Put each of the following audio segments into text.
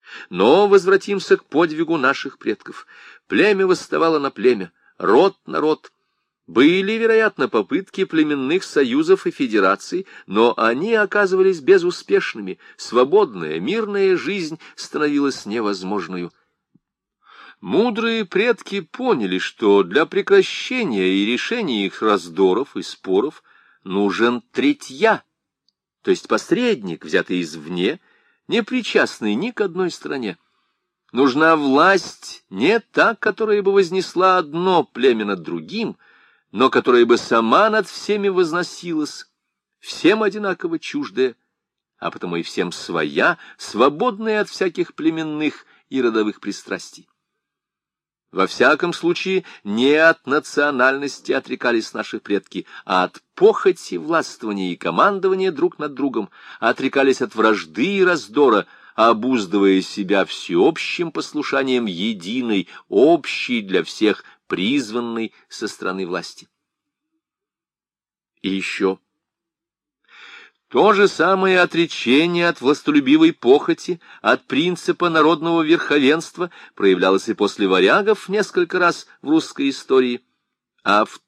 Но возвратимся к подвигу наших предков. Племя восставало на племя, род на род. Были, вероятно, попытки племенных союзов и федераций, но они оказывались безуспешными, свободная, мирная жизнь становилась невозможной. Мудрые предки поняли, что для прекращения и решения их раздоров и споров нужен третья, то есть посредник, взятый извне, не причастный ни к одной стороне. Нужна власть не та, которая бы вознесла одно племя над другим, но которая бы сама над всеми возносилась, всем одинаково чуждая, а потому и всем своя, свободная от всяких племенных и родовых пристрастий. Во всяком случае, не от национальности отрекались наши предки, а от похоти, властвования и командования друг над другом, отрекались от вражды и раздора, обуздывая себя всеобщим послушанием единой, общей для всех, призванной со стороны власти. И еще. То же самое отречение от властолюбивой похоти, от принципа народного верховенства проявлялось и после варягов несколько раз в русской истории. А в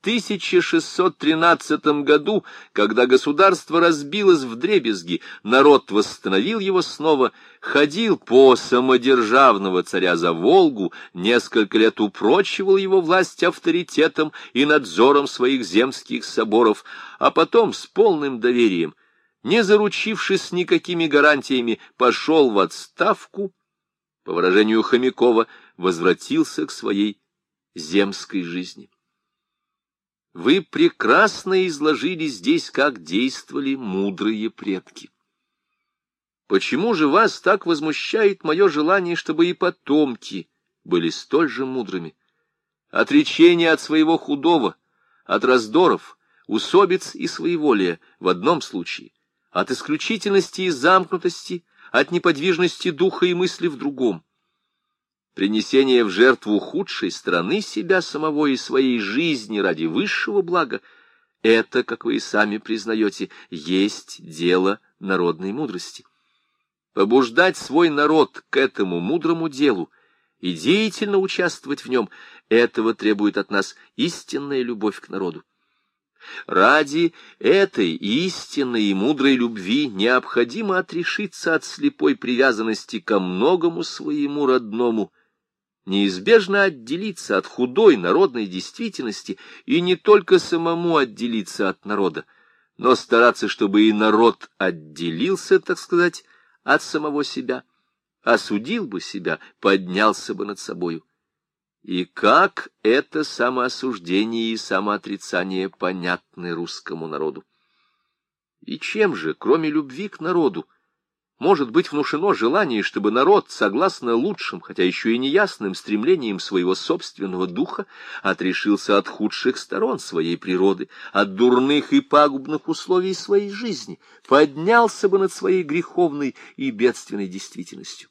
1613 году, когда государство разбилось вдребезги, народ восстановил его снова, ходил по самодержавного царя за Волгу, несколько лет упрочивал его власть авторитетом и надзором своих земских соборов, а потом с полным доверием, не заручившись никакими гарантиями, пошел в отставку, по выражению Хомякова, возвратился к своей земской жизни. Вы прекрасно изложили здесь, как действовали мудрые предки. Почему же вас так возмущает мое желание, чтобы и потомки были столь же мудрыми? Отречение от своего худого, от раздоров, усобиц и своеволия в одном случае, от исключительности и замкнутости, от неподвижности духа и мысли в другом. Принесение в жертву худшей стороны себя самого и своей жизни ради высшего блага — это, как вы и сами признаете, есть дело народной мудрости. Побуждать свой народ к этому мудрому делу и деятельно участвовать в нем — этого требует от нас истинная любовь к народу. Ради этой истинной и мудрой любви необходимо отрешиться от слепой привязанности ко многому своему родному, неизбежно отделиться от худой народной действительности и не только самому отделиться от народа, но стараться, чтобы и народ отделился, так сказать, от самого себя, осудил бы себя, поднялся бы над собою. И как это самоосуждение и самоотрицание понятны русскому народу? И чем же, кроме любви к народу, может быть внушено желание, чтобы народ, согласно лучшим, хотя еще и неясным стремлениям своего собственного духа, отрешился от худших сторон своей природы, от дурных и пагубных условий своей жизни, поднялся бы над своей греховной и бедственной действительностью?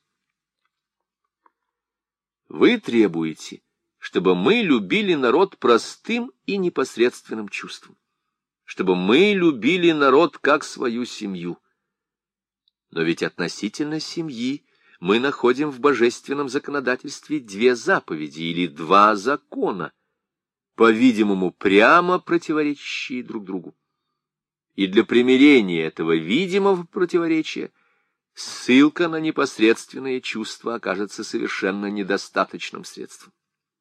Вы требуете, чтобы мы любили народ простым и непосредственным чувством, чтобы мы любили народ как свою семью. Но ведь относительно семьи мы находим в божественном законодательстве две заповеди или два закона, по-видимому, прямо противоречащие друг другу. И для примирения этого видимого противоречия ссылка на непосредственные чувства окажется совершенно недостаточным средством.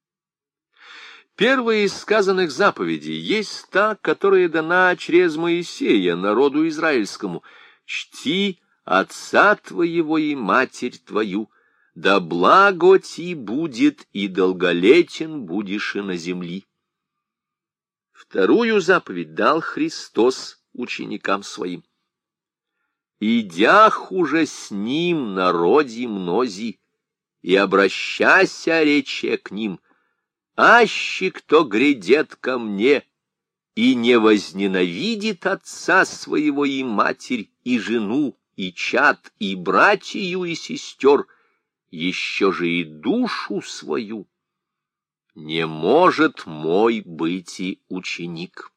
Первая из сказанных заповедей есть та, которая дана через Моисея народу израильскому: «Чти отца твоего и матерь твою, да благо ти будет, и долголетен будешь и на земли». Вторую заповедь дал Христос ученикам своим: «Идях уже с ним народи мнози, и обращася рече к ним, аще кто грядет ко мне и не возненавидит отца своего и матерь, и жену, и чад, и братью, и сестер, еще же и душу свою, не может мой быть и ученик».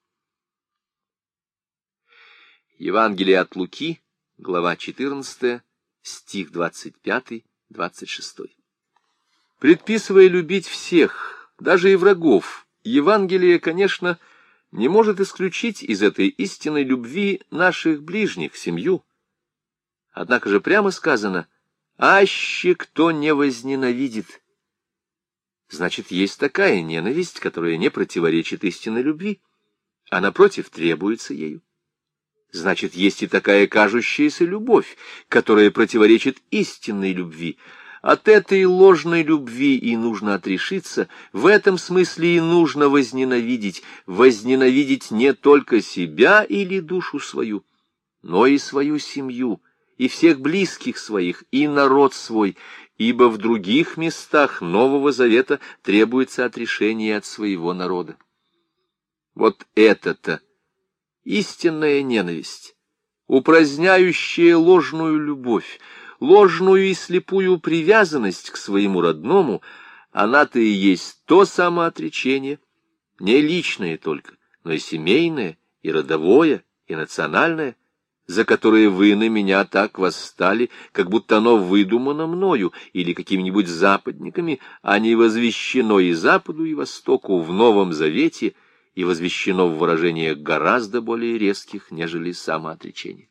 Евангелие от Луки, глава 14, стих 25-27. 26. Предписывая любить всех, даже и врагов, Евангелие, конечно, не может исключить из этой истинной любви наших ближних, семью. Однако же прямо сказано: «Аще кто не возненавидит». Значит, есть такая ненависть, которая не противоречит истинной любви, а напротив требуется ею. Значит, есть и такая кажущаяся любовь, которая противоречит истинной любви. От этой ложной любви и нужно отрешиться, в этом смысле и нужно возненавидеть не только себя или душу свою, но и свою семью, и всех близких своих, и народ свой, ибо в других местах Нового Завета требуется отрешение от своего народа. Вот это-то истинная ненависть, упраздняющая ложную любовь, ложную и слепую привязанность к своему родному, она-то и есть то самоотречение, не личное только, но и семейное, и родовое, и национальное, за которое вы на меня так восстали, как будто оно выдумано мною или какими-нибудь западниками, а не возвещено и Западу, и Востоку в Новом Завете, и возвещено в выражениях гораздо более резких, нежели самоотречение.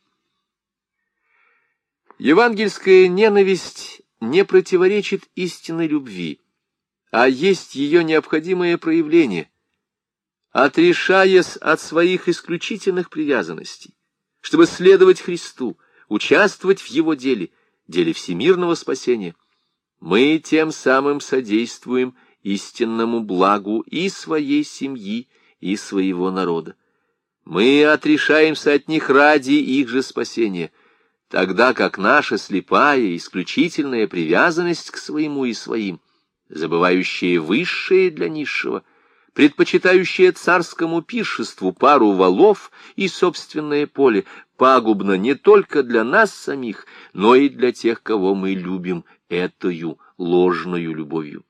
Евангельская ненависть не противоречит истинной любви, а есть ее необходимое проявление. Отрешаясь от своих исключительных привязанностей, чтобы следовать Христу, участвовать в Его деле всемирного спасения, мы тем самым содействуем истинному благу и своей семьи, и своего народа. Мы отрешаемся от них ради их же спасения, тогда как наша слепая, исключительная привязанность к своему и своим, забывающая высшее для низшего, предпочитающая царскому пиршеству пару валов и собственное поле, пагубна не только для нас самих, но и для тех, кого мы любим этою ложною любовью.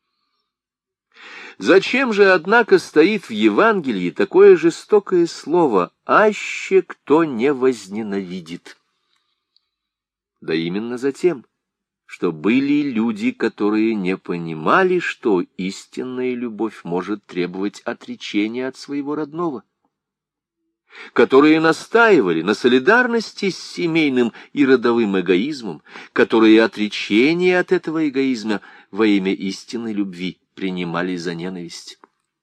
Зачем же, однако, стоит в Евангелии такое жестокое слово «аще кто не возненавидит»? Да именно за тем, что были люди, которые не понимали, что истинная любовь может требовать отречения от своего родного, которые настаивали на солидарности с семейным и родовым эгоизмом, которые отречение от этого эгоизма во имя истинной любви принимали за ненависть.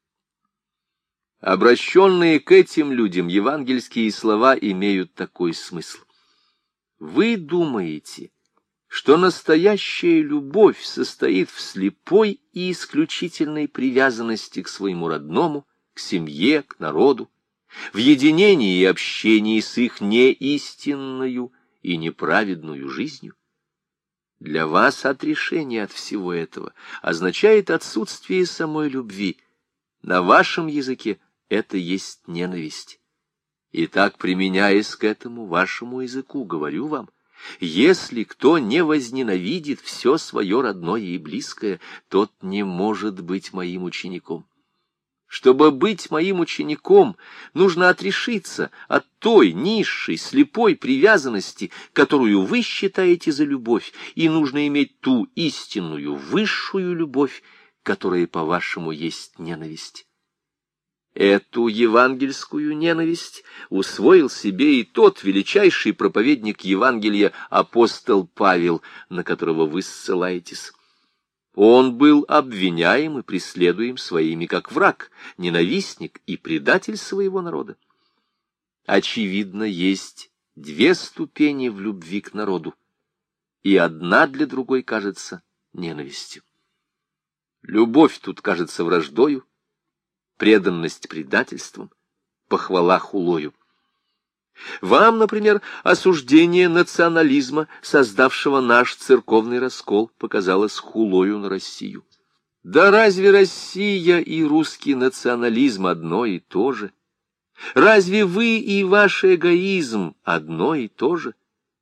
Обращенные к этим людям евангельские слова имеют такой смысл. Вы думаете, что настоящая любовь состоит в слепой и исключительной привязанности к своему родному, к семье, к народу, в единении и общении с их неистинною и неправедную жизнью? Для вас отрешение от всего этого означает отсутствие самой любви. На вашем языке это есть ненависть. Итак, применяясь к этому вашему языку, говорю вам, если кто не возненавидит все свое родное и близкое, тот не может быть моим учеником. Чтобы быть моим учеником, нужно отрешиться от той низшей, слепой привязанности, которую вы считаете за любовь, и нужно иметь ту истинную, высшую любовь, которая, по-вашему, есть ненависть. Эту евангельскую ненависть усвоил себе и тот величайший проповедник Евангелия апостол Павел, на которого вы ссылаетесь. Он был обвиняем и преследуем своими как враг, ненавистник и предатель своего народа. Очевидно, есть две ступени в любви к народу, и одна для другой кажется ненавистью. Любовь тут кажется враждою, преданность предательством, похвала хулою. Вам, например, осуждение национализма, создавшего наш церковный раскол, показалось хулою на Россию. Да разве Россия и русский национализм одно и то же? Разве вы и ваш эгоизм одно и то же?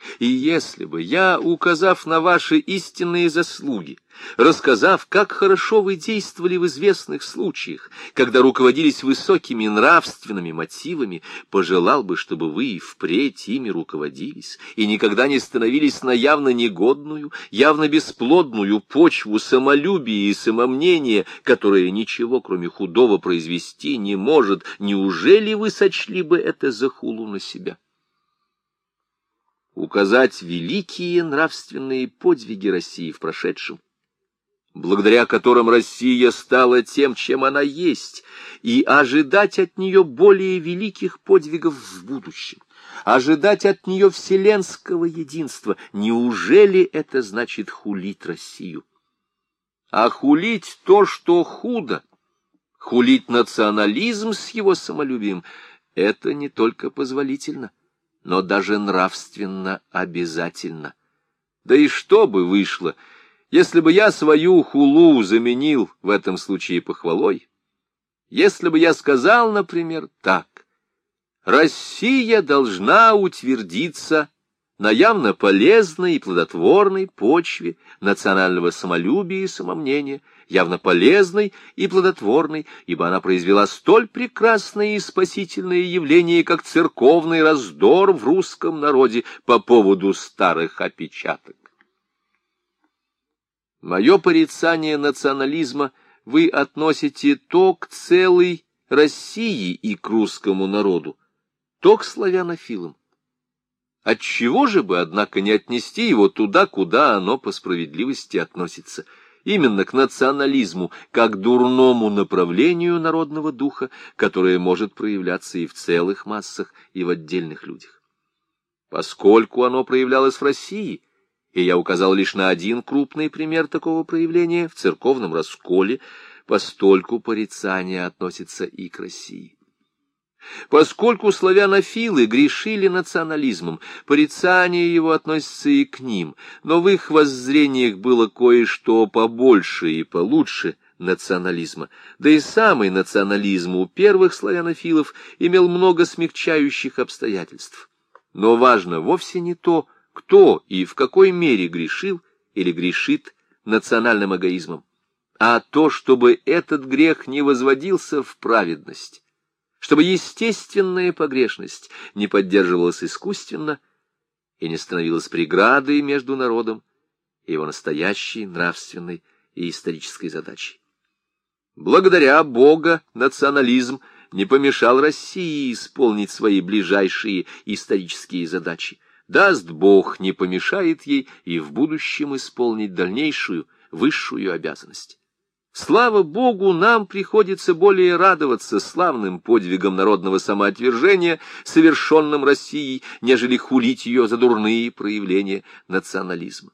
И если бы я, указав на ваши истинные заслуги, рассказав, как хорошо вы действовали в известных случаях, когда руководились высокими нравственными мотивами, пожелал бы, чтобы вы и впредь ими руководились и никогда не становились на явно негодную, явно бесплодную почву самолюбия и самомнения, которое ничего, кроме худого, произвести не может, неужели вы сочли бы это за хулу на себя? Указать великие нравственные подвиги России в прошедшем, благодаря которым Россия стала тем, чем она есть, и ожидать от нее более великих подвигов в будущем, ожидать от нее вселенского единства, неужели это значит хулить Россию? А хулить то, что худо, хулить национализм с его самолюбием, это не только позволительно, но даже нравственно обязательно. Да и что бы вышло, если бы я свою хулу заменил в этом случае похвалой? Если бы я сказал, например, так: Россия должна утвердиться на явно полезной и плодотворной почве национального самолюбия и самомнения, явно полезной и плодотворной, ибо она произвела столь прекрасное и спасительное явление, как церковный раздор в русском народе по поводу старых опечаток. Мое порицание национализма вы относите то к целой России и к русскому народу, то к славянофилам. Отчего же бы, однако, не отнести его туда, куда оно по справедливости относится, именно к национализму, как дурному направлению народного духа, которое может проявляться и в целых массах, и в отдельных людях? Поскольку оно проявлялось в России, и я указал лишь на один крупный пример такого проявления в церковном расколе, постольку порицание относится и к России. Поскольку славянофилы грешили национализмом, порицание его относится и к ним, но в их воззрениях было кое-что побольше и получше национализма, да и самый национализм у первых славянофилов имел много смягчающих обстоятельств. Но важно вовсе не то, кто и в какой мере грешил или грешит национальным эгоизмом, а то, чтобы этот грех не возводился в праведность, чтобы естественная погрешность не поддерживалась искусственно и не становилась преградой между народом и его настоящей нравственной и исторической задачей. Благодаря Бога национализм не помешал России исполнить свои ближайшие исторические задачи. Даст Бог, не помешает ей и в будущем исполнить дальнейшую, высшую обязанность. Слава Богу, нам приходится более радоваться славным подвигам народного самоотвержения, совершенным Россией, нежели хулить ее за дурные проявления национализма.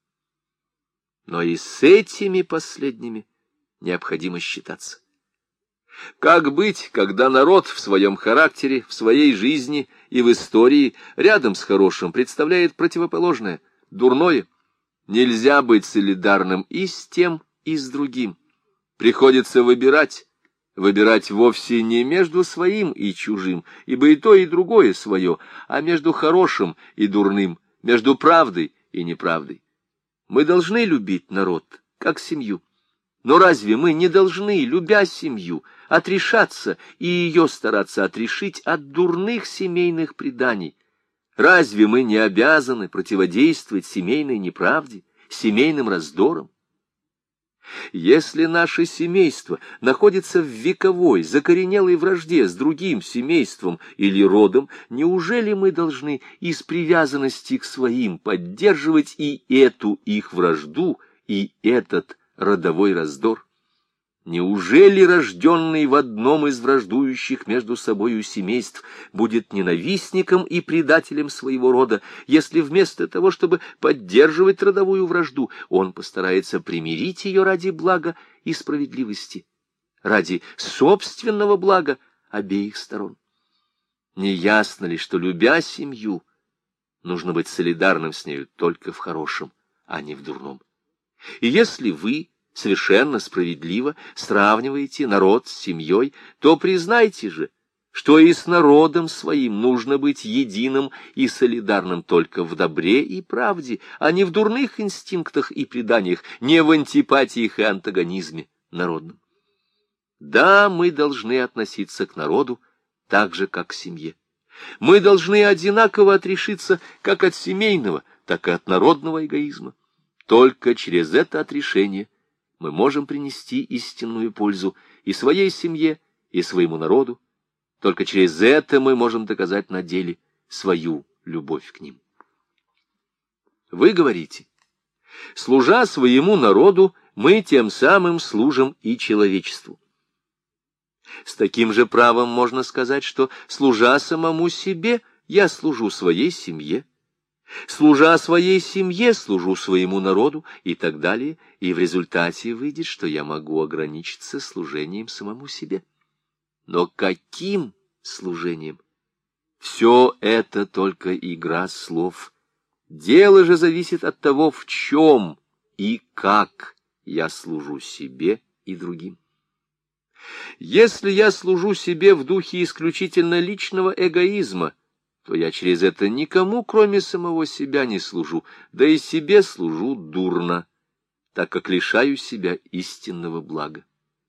Но и с этими последними необходимо считаться. Как быть, когда народ в своем характере, в своей жизни и в истории рядом с хорошим представляет противоположное, дурное? Нельзя быть солидарным и с тем, и с другим. Приходится выбирать вовсе не между своим и чужим, ибо и то, и другое свое, а между хорошим и дурным, между правдой и неправдой. Мы должны любить народ, как семью. Но разве мы не должны, любя семью, отрешаться и ее стараться отрешить от дурных семейных преданий? Разве мы не обязаны противодействовать семейной неправде, семейным раздорам? Если наше семейство находится в вековой, закоренелой вражде с другим семейством или родом, неужели мы должны из привязанности к своим поддерживать и эту их вражду, и этот родовой раздор? Неужели рожденный в одном из враждующих между собою семейств будет ненавистником и предателем своего рода, если вместо того, чтобы поддерживать родовую вражду, он постарается примирить ее ради блага и справедливости, ради собственного блага обеих сторон? Не ясно ли, что, любя семью, нужно быть солидарным с нею только в хорошем, а не в дурном? И если вы совершенно справедливо сравниваете народ с семьей, то признайте же, что и с народом своим нужно быть единым и солидарным только в добре и правде, а не в дурных инстинктах и преданиях, не в антипатиях и антагонизме народном. Да, мы должны относиться к народу так же, как к семье. Мы должны одинаково отрешиться как от семейного, так и от народного эгоизма. Только через это отрешение мы можем принести истинную пользу и своей семье, и своему народу. Только через это мы можем доказать на деле свою любовь к ним. Вы говорите, служа своему народу, мы тем самым служим и человечеству. С таким же правом можно сказать, что, служа самому себе, я служу своей семье. Служа своей семье, служу своему народу и так далее, и в результате выйдет, что я могу ограничиться служением самому себе. Но каким служением? Все это только игра слов. Дело же зависит от того, в чем и как я служу себе и другим. Если я служу себе в духе исключительно личного эгоизма, то я через это никому, кроме самого себя, не служу, да и себе служу дурно, так как лишаю себя истинного блага.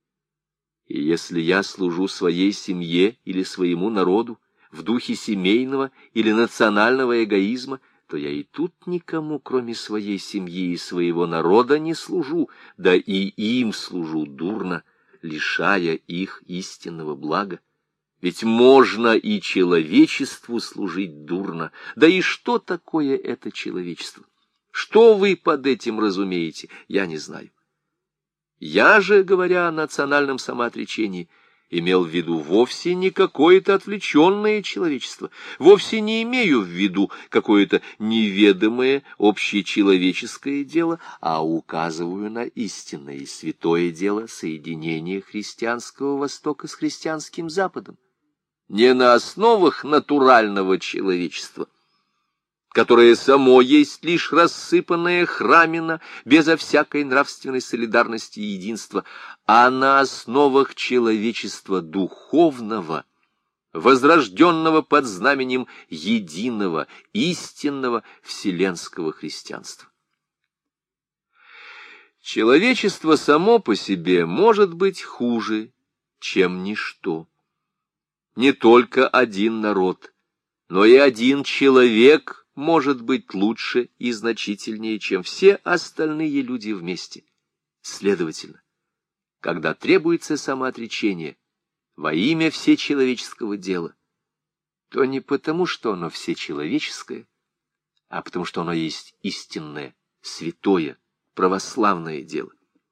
И если я служу своей семье или своему народу в духе семейного или национального эгоизма, то я и тут никому, кроме своей семьи и своего народа, не служу, да и им служу дурно, лишая их истинного блага. Ведь можно и человечеству служить дурно. Да и что такое это человечество? Что вы под этим разумеете, я не знаю. Я же, говоря о национальном самоотречении, имел в виду вовсе не какое-то отвлеченное человечество, вовсе не имею в виду какое-то неведомое общечеловеческое дело, а указываю на истинное и святое дело соединения христианского Востока с христианским Западом. Не на основах натурального человечества, которое само есть лишь рассыпанная храмина, безо всякой нравственной солидарности и единства, а на основах человечества духовного, возрожденного под знаменем единого, истинного вселенского христианства. Человечество само по себе может быть хуже, чем ничто. Не только один народ, но и один человек может быть лучше и значительнее, чем все остальные люди вместе. Следовательно, когда требуется самоотречение во имя всечеловеческого дела, то не потому, что оно всечеловеческое, а потому, что оно есть истинное, святое, православное дело.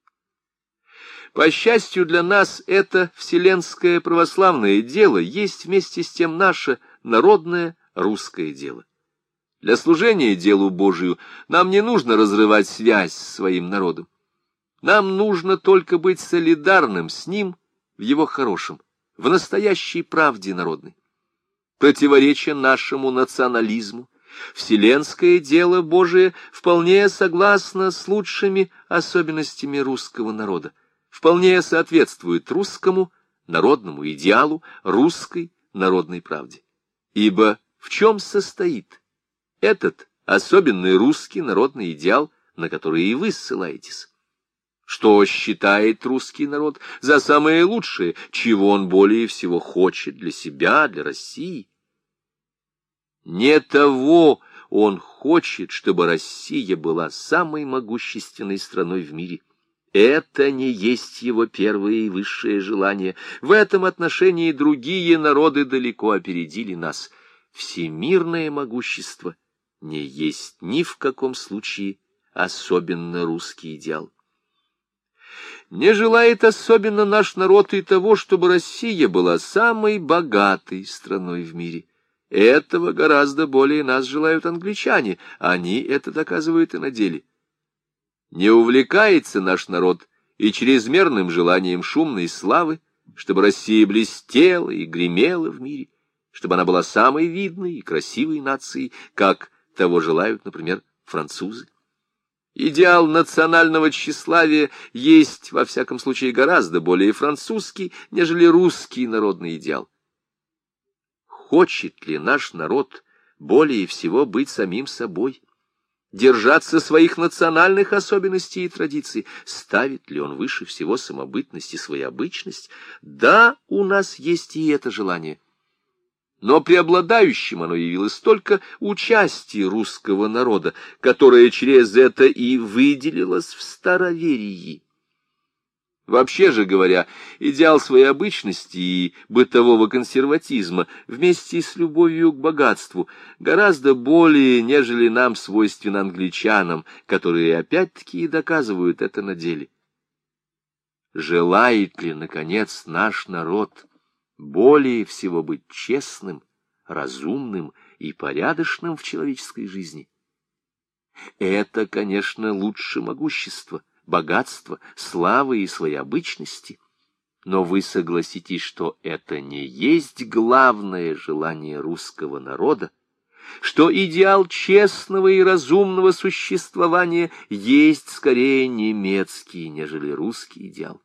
По счастью для нас, это вселенское православное дело есть вместе с тем наше народное русское дело. Для служения делу Божию нам не нужно разрывать связь с своим народом. Нам нужно только быть солидарным с ним в его хорошем, в настоящей правде народной. Противореча нашему национализму, вселенское дело Божие вполне согласно с лучшими особенностями русского народа, вполне соответствует русскому народному идеалу, русской народной правде. Ибо в чем состоит этот особенный русский народный идеал, на который и вы ссылаетесь? Что считает русский народ за самое лучшее, чего он более всего хочет для себя, для России? Не того он хочет, чтобы Россия была самой могущественной страной в мире. Это не есть его первое и высшее желание. В этом отношении другие народы далеко опередили нас. Всемирное могущество не есть ни в каком случае особенно русский идеал. Не желает особенно наш народ и того, чтобы Россия была самой богатой страной в мире. Этого гораздо более нас желают англичане, они это доказывают и на деле. Не увлекается наш народ и чрезмерным желанием шумной славы, чтобы Россия блестела и гремела в мире, чтобы она была самой видной и красивой нацией, как того желают, например, французы. Идеал национального тщеславия есть, во всяком случае, гораздо более французский, нежели русский народный идеал. хочет ли наш народ более всего быть самим собой, держаться своих национальных особенностей и традиций, ставит ли он выше всего самобытность и своеобычность? Да, у нас есть и это желание. Но преобладающим оно явилось только участие русского народа, которое через это и выделилось в староверии. Вообще же говоря, идеал своеобычности и бытового консерватизма вместе с любовью к богатству гораздо более, нежели нам свойственно англичанам, которые опять-таки и доказывают это на деле. Желает ли, наконец, наш народ более всего быть честным, разумным и порядочным в человеческой жизни? Это, конечно, лучше могущества, богатства, славы и своеобычности, но вы согласитесь, что это не есть главное желание русского народа, что идеал честного и разумного существования есть скорее немецкий, нежели русский идеал.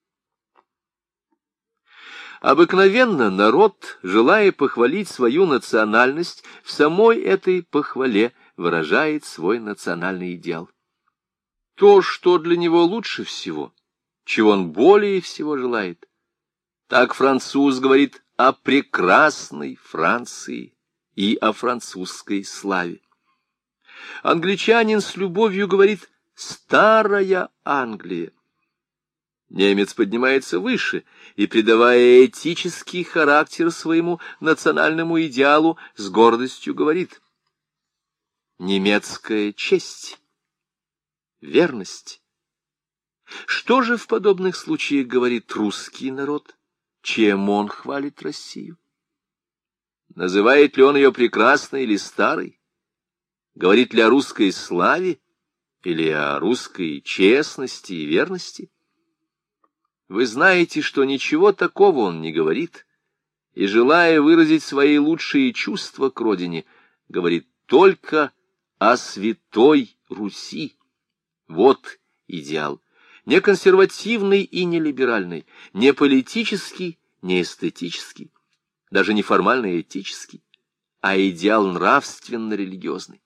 Обыкновенно народ, желая похвалить свою национальность, в самой этой похвале выражает свой национальный идеал. То, что для него лучше всего, чего он более всего желает. Так француз говорит о прекрасной Франции и о французской славе. Англичанин с любовью говорит «старая Англия». Немец поднимается выше и, придавая этический характер своему национальному идеалу, с гордостью говорит «немецкая честь». Верность. Что же в подобных случаях говорит русский народ? Чем он хвалит Россию? Называет ли он ее прекрасной или старой? Говорит ли о русской славе или о русской честности и верности? Вы знаете, что ничего такого он не говорит, и, желая выразить свои лучшие чувства к родине, говорит только о святой Руси. Вот идеал, не консервативный и не либеральный, не политический, не эстетический, даже не формально-этический, а идеал нравственно-религиозный.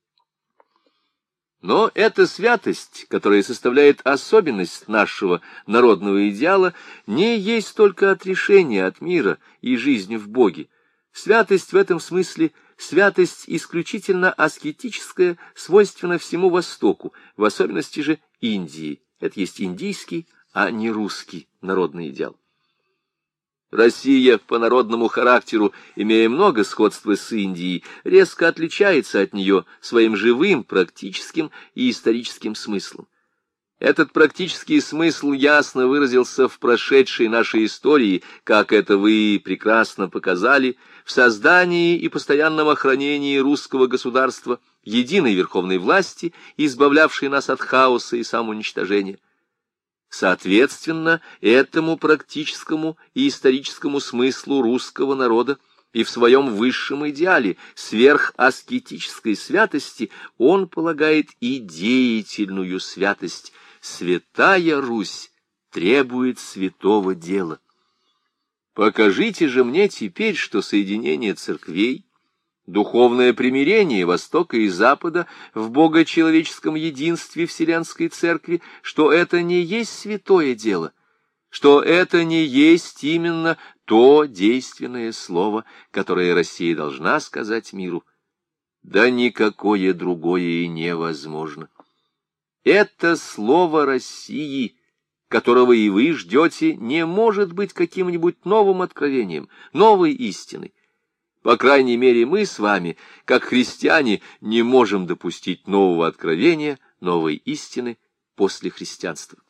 Но эта святость, которая составляет особенность нашего народного идеала, не есть только отрешение от мира и жизни в Боге. Святость в этом смысле — святость исключительно аскетическая, свойственна всему Востоку, в особенности же Индии. Это есть индийский, а не русский народный идеал. Россия по народному характеру, имея много сходства с Индией, резко отличается от нее своим живым, практическим и историческим смыслом. Этот практический смысл ясно выразился в прошедшей нашей истории, как это вы прекрасно показали, в создании и постоянном охранении русского государства, единой верховной власти, избавлявшей нас от хаоса и самоуничтожения. Соответственно, этому практическому и историческому смыслу русского народа и в своем высшем идеале сверхаскетической святости он полагает и деятельную святость. Святая Русь требует святого дела. Покажите же мне теперь, что соединение церквей, духовное примирение Востока и Запада в богочеловеческом единстве Вселенской Церкви, что это не есть святое дело, что это не есть именно то действенное слово, которое Россия должна сказать миру. Да никакое другое и невозможно. Это слово России, которого и вы ждете, не может быть каким-нибудь новым откровением, новой истиной. По крайней мере, мы с вами, как христиане, не можем допустить нового откровения, новой истины после христианства.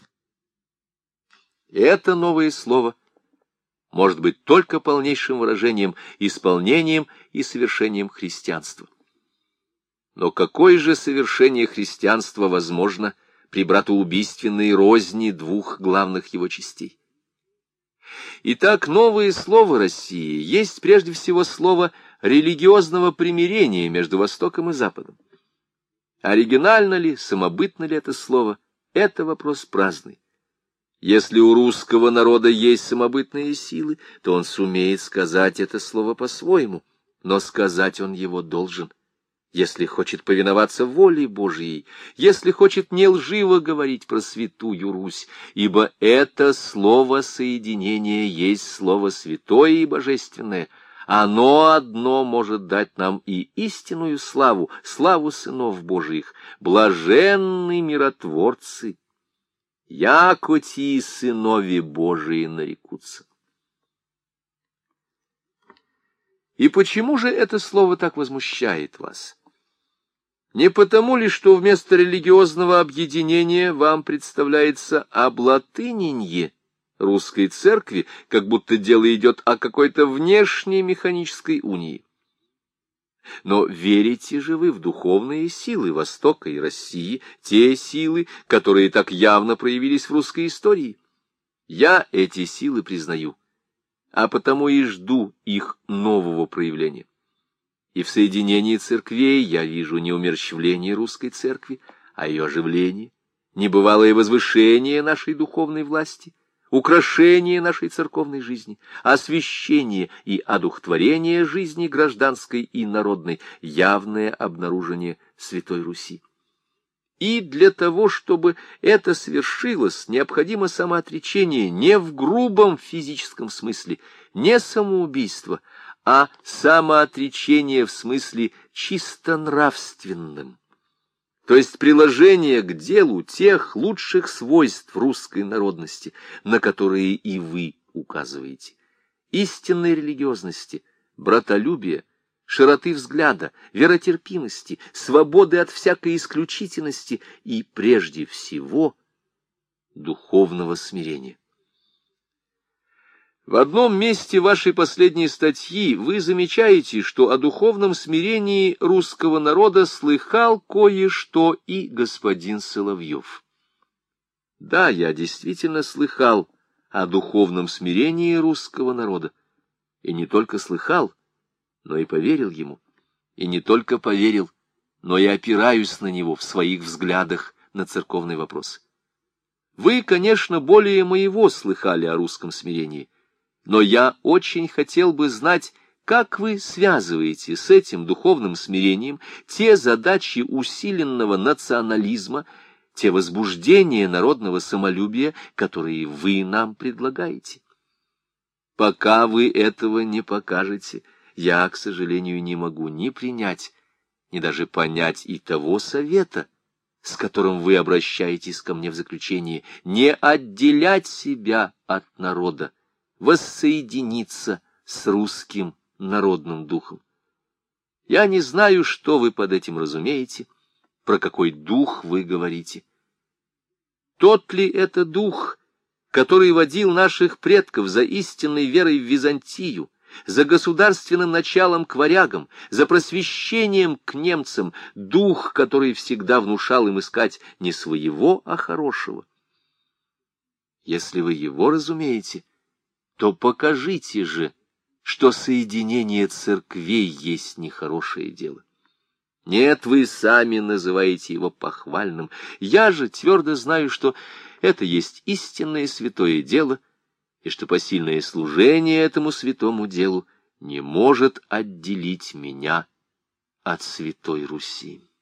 Это новое слово может быть только полнейшим выражением, исполнением и совершением христианства. Но какое же совершение христианства возможно при братоубийственной розни двух главных его частей? Итак, новое слово России есть прежде всего слово религиозного примирения между Востоком и Западом. Оригинально ли, самобытно ли это слово, это вопрос праздный. Если у русского народа есть самобытные силы, то он сумеет сказать это слово по-своему, но сказать он его должен. Если хочет повиноваться воле Божьей, если хочет не лживо говорить про святую Русь, ибо это слово соединения есть слово святое и божественное, оно одно может дать нам и истинную славу, славу сынов Божиих, блаженны миротворцы, яко ти сынови Божии нарекутся. И почему же это слово так возмущает вас? Не потому ли, что вместо религиозного объединения вам представляется облатыненье русской церкви, как будто дело идет о какой-то внешней механической унии? Но верите же вы в духовные силы Востока и России, те силы, которые так явно проявились в русской истории? Я эти силы признаю, а потому и жду их нового проявления. И в соединении церквей я вижу не умерщвление русской церкви, а ее оживление, небывалое возвышение нашей духовной власти, украшение нашей церковной жизни, освящение и одухотворение жизни гражданской и народной, явное обнаружение Святой Руси. И для того, чтобы это свершилось, необходимо самоотречение не в грубом физическом смысле, не самоубийство, а самоотречение в смысле чисто нравственном, то есть приложение к делу тех лучших свойств русской народности, на которые и вы указываете: истинной религиозности, братолюбия, широты взгляда, веротерпимости, свободы от всякой исключительности и, прежде всего, духовного смирения. В одном месте вашей последней статьи вы замечаете, что о духовном смирении русского народа слыхал кое-что и господин Соловьев. Да, я действительно слыхал о духовном смирении русского народа. И не только слыхал, но и поверил ему. И не только поверил, но и опираюсь на него в своих взглядах на церковный вопрос. Вы, конечно, более моего слыхали о русском смирении. Но я очень хотел бы знать, как вы связываете с этим духовным смирением те задачи усиленного национализма, те возбуждения народного самолюбия, которые вы нам предлагаете. Пока вы этого не покажете, я, к сожалению, не могу ни принять, ни даже понять и того совета, с которым вы обращаетесь ко мне в заключении: не отделять себя от народа, воссоединиться с русским народным духом. Я не знаю, что вы под этим разумеете, про какой дух вы говорите. Тот ли это дух, который водил наших предков за истинной верой в Византию, за государственным началом к варягам, за просвещением к немцам, дух, который всегда внушал им искать не своего, а хорошего? Если вы его разумеете, то покажите же, что соединение церквей есть нехорошее дело. Нет, вы сами называете его похвальным. Я же твердо знаю, что это есть истинное святое дело, и что посильное служение этому святому делу не может отделить меня от Святой Руси.